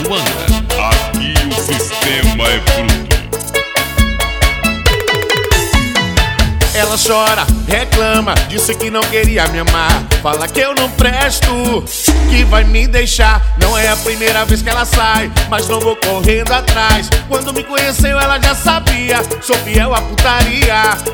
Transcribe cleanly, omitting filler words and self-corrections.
Luanda. Aqui o sistema é bruto. Ela chora, reclama, disse que não queria me amar. Fala que eu não presto, que vai me deixar. Não é a primeira vez que ela sai, mas não vou correndo atrás. Quando me conheceu ela já sabia, sou fiel à putaria.